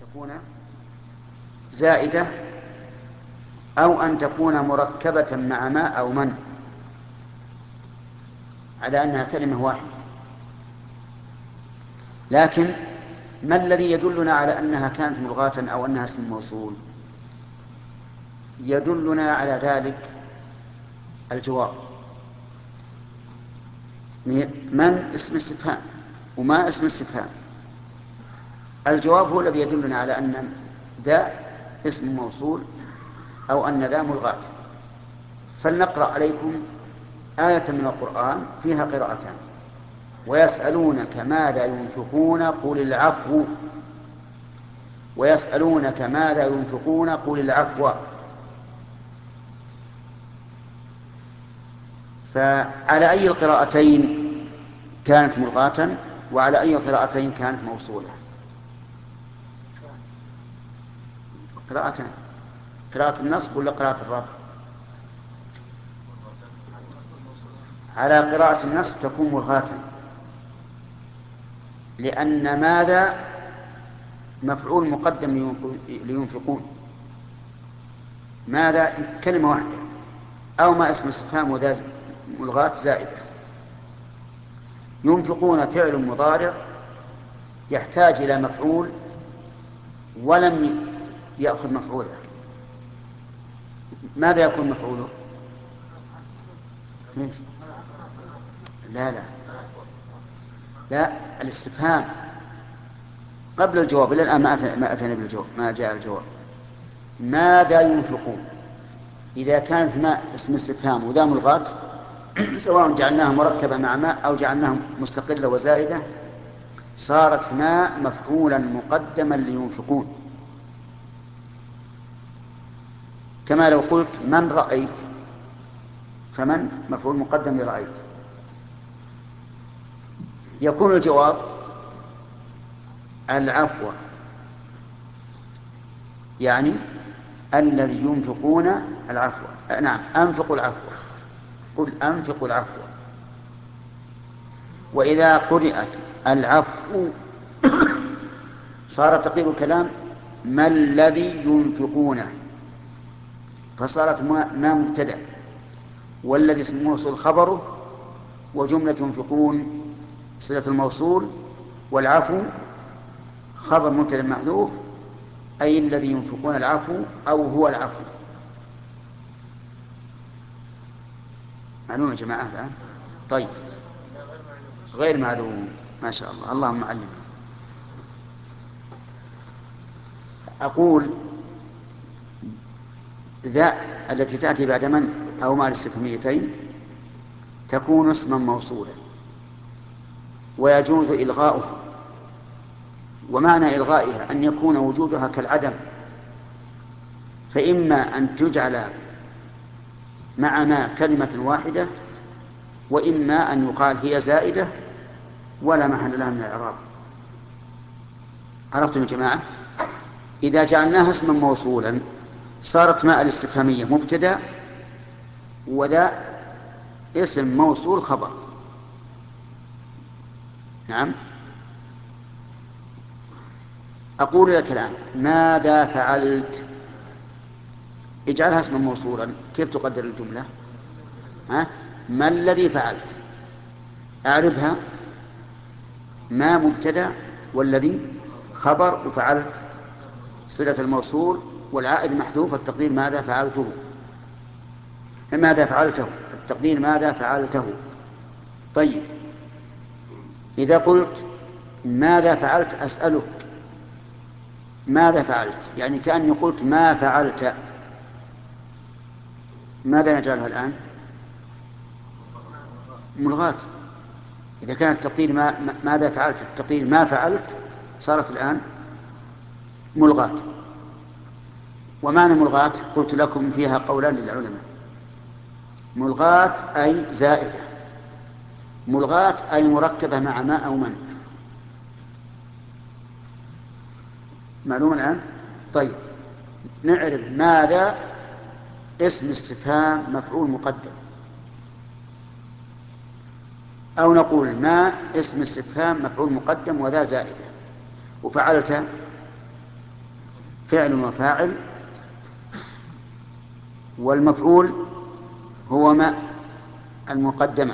تكون زائدة أو أن تكون مركبة مع ما أو من، على أنها كلمة واحدة. لكن ما الذي يدلنا على أنها كانت ملغاة أو أنها اسم موصول؟ يدلنا على ذلك الجواب. من اسم استفهام وما اسم استفهام. الجواب هو الذي يدلنا على أن ذا اسم موصول أو أن ذا ملغاة. فلنقرأ عليكم آية من القرآن فيها قراءتان: ويسألونك ماذا ينفقون قل العفو، ويسألونك ماذا ينفقون قل العفو. فعلى أي القراءتين كانت ملغاة وعلى أي القراءتين كانت موصولة؟ قراءتان: قراءة النصب ولا قراءة الرفع؟ على قراءة النصب تكون ملغاة، لأن ماذا مفعول مقدم لينفقون، ماذا كلمة واحدة، أو ما اسم استفهام وذا ملغاة زائدة. ينفقون فعل مضارع يحتاج إلى مفعول ولم يأخذ مفعوله، ماذا يكون مفعوله؟ لا لا لا، الاستفهام قبل الجواب. إلى الآن ما أتينا بالجواب، ما جاء الجواب. ماذا ينفقون إذا كانت ما اسم استفهام وذا ملغاة سواء جعلناها مركبة مع ما أو جعلناها مستقلة وزائدة، صارت ما مفعولا مقدما لينفقون. كما لو قلت من رأيت، فمن مفعول مقدم لرأيت. يكون الجواب العفو، يعني الذي ينفقون العفو. نعم، أنفقوا العفو، قل أنفقوا العفو. وإذا قرأت العفو صار تقدير الكلام ما الذي ينفقونه، فصارت ما مبتدأ، والذي اسم موصول خبره، وجملة ينفقون صلة الموصول، والعفو خبر مبتدأ محذوف، أي الذي ينفقون العفو أو هو العفو. معلوم يا جماعة الآن؟ طيب، غير معلوم. ما شاء الله، اللهم علمنا. أقول ذا التي تأتي بعد من أو مع الاستفهاميتين تكون اسما موصولا ويجوز إلغاؤها. ومعنى إلغائها أن يكون وجودها كالعدم، فإما أن تجعل مع ما كلمة واحدة، وإما أن يقال هي زائدة ولا محل لها من الإعراب. عرفتم يا جماعة؟ إذا جعلناها اسما موصولا صارت ماء الاستفهامية مبتدأ، وذا اسم موصول خبر. نعم. أقول لك الآن ماذا فعلت، اجعلها اسما موصولا، كيف تقدر الجملة؟ ما الذي فعلت؟ أعربها: ما مبتدأ والذي خبر وفعلت صلة الموصول والعائد محذوف، التقدير ماذا فعلته. ماذا فعلته، التقدير ماذا فعلته. طيب، إذا قلت ماذا فعلت أسألك ماذا فعلت، يعني كأني قلت ما فعلت، ماذا نجعلها الآن؟ ملغاة. إذا كان التقدير ماذا فعلت، التقدير ما فعلت، صارت الآن ملغاة. ومعنى ملغاة قلت لكم فيها قولان للعلماء: ملغاة أي زائدة، ملغاة أي مركبة مع ما أو من. معلوم الآن؟ طيب، نعرف ماذا اسم استفهام مفعول مقدم، أو نقول ما اسم استفهام مفعول مقدم وذا زائدة، وفعلت فعل وفاعل، والمفعول هو ما المقدمة.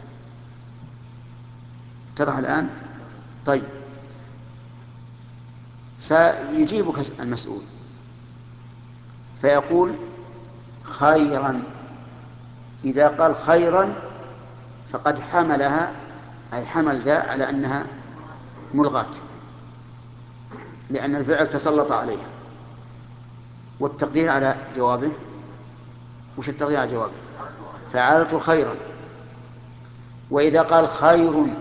اتضح الآن؟ طيب، سيجيبك المسؤول فيقول خيرا. إذا قال خيرا فقد حملها، أي حمل ذا على أنها ملغاة، لأن الفعل تسلط عليها. والتقدير على جوابه، وش التقدير على جوابه؟ فعلت خيرا. وإذا قال خير،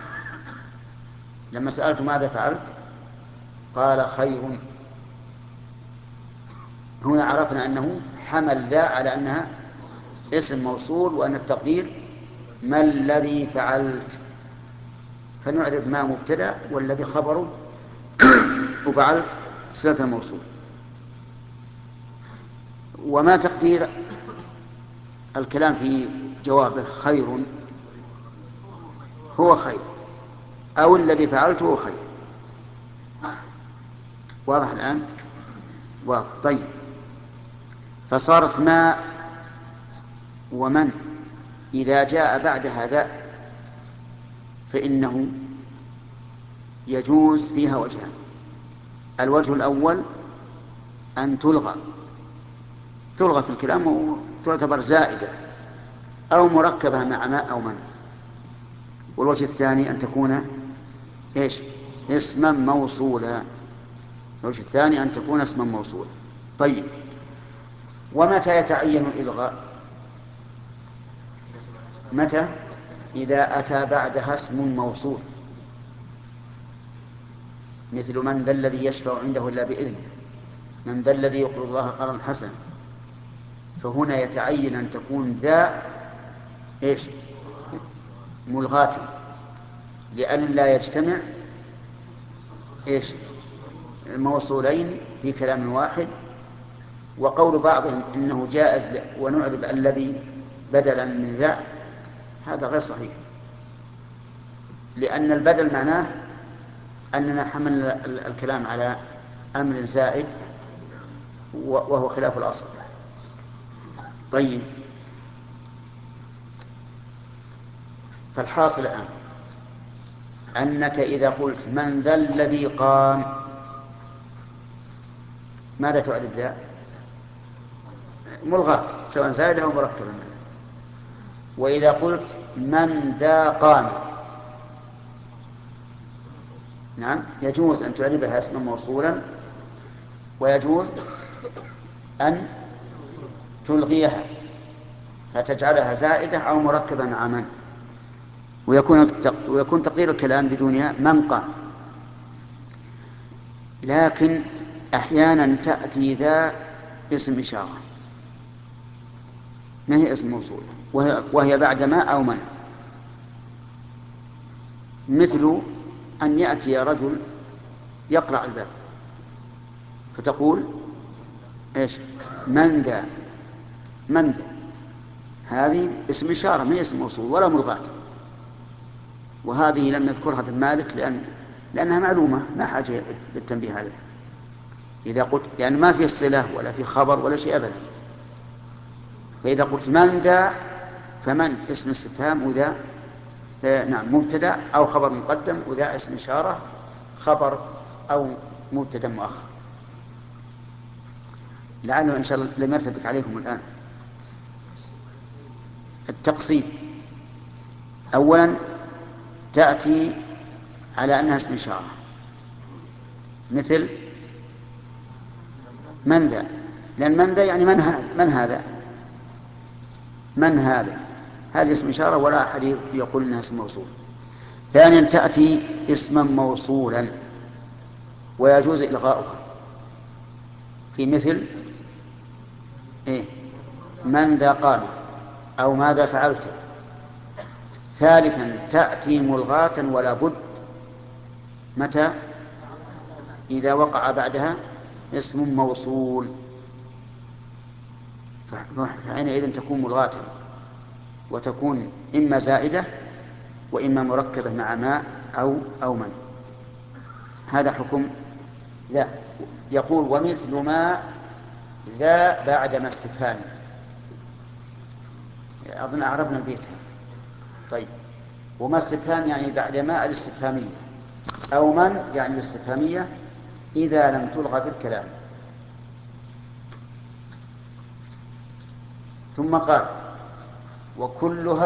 لما سألت ماذا فعلت قال خير، هنا عرفنا أنه حمل ذا على أنها اسم موصول، وأن التقدير ما الذي فعلت، فنعرف ما مبتدأ والذي خبره وفعلت صلة الموصول. وما تقدير الكلام في جوابه خير؟ هو خير، أو الذي فعلته هو خير. واضح الآن؟ واضح. طيب، فصارت ما ومن إذا جاء بعد هذا فإنه يجوز فيها وجهان. الوجه الأول أن تلغى في الكلام وتعتبر زائدة أو مركبة مع ما أو من. والوجه الثاني أن تكون إيش؟ اسما موصولا. الوجه الثاني أن تكون اسما موصولا. طيب، ومتى يتعين الإلغاء؟ متى؟ إذا أتى بعدها اسم موصول، مثل من ذا الذي يشفع عنده إلا بإذنه، من ذا الذي يقرض الله قرضا حسنا. فهنا يتعين أن تكون ذا إيش؟ ملغاة، لئلا يجتمع إيش؟ موصولين في كلام واحد. وقول بعضهم إنه جائز ونعرب الذي بدلا من ذا، هذا غير صحيح، لأن البدل معناه أننا حملنا الكلام على أمر زائد وهو خلاف الأصل. طيب، فالحاصل الآن أنك إذا قلت من ذا الذي قام، ماذا تعرف ذا؟ ملغاة، سواء زائدة أو مركبة. وإذا قلت من ذا قام، نعم، يجوز أن تعربها اسما موصولا، ويجوز أن تلغيها فتجعلها زائدة أو مركبة مع من، ويكون تقدير الكلام بدونها من قام. لكن أحيانا تأتي ذا اسم إشارة، ما هي اسم موصول، وهي بعد ما أو من، مثل أن يأتي رجل يقرع الباب فتقول إيش؟ من ذا. من ذا هذه اسم إشارة، ما هي اسم موصول ولا ملغاة. وهذه لم يذكرها ابن مالك لأنها معلومة، ما حاجة للتنبيه عليها. إذا قلت يعني ما في الصلة ولا في خبر ولا شيء أبدا. فإذا قلت من ذا فمن اسم استفهام، وذا نعم مبتدأ أو خبر مقدم، وذا اسم إشارة خبر أو مبتدأ مؤخر. لعله إن شاء الله لم يرتبك عليكم الآن. التقسيم: أولا تأتي على أنها اسم إشارة، مثل من ذا، لأن من ذا يعني من هذا. من هذا هذه اسم إشارة ولا أحد يقول إنها اسم موصول. ثانيا تأتي اسما موصولا ويجوز إلغاؤها، في مثل إيه؟ من ذا قام أو ماذا فعلت. ثالثا تأتي ملغاة ولا بد، متى؟ إذا وقع بعدها اسم موصول، فحينئذ تكون ملغاة وتكون إما زائدة وإما مركبة مع ما أو من. هذا حكم لا، يقول ومثل ما ذا بعد ما استفهام. أظن أعربنا البيت. طيب، وما استفهام يعني بعد ما الاستفهامية، أو من يعني الاستفهامية إذا لم تلغى في الكلام. ثم قال وكلها